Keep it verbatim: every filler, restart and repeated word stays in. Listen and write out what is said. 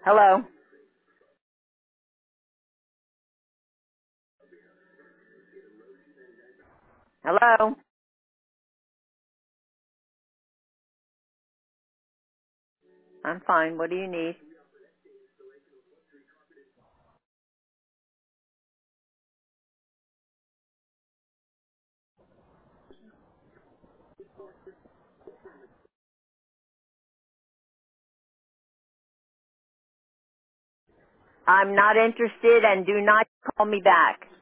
Hello? Hello? I'm fine. What do you need? I'm not interested and do not call me back.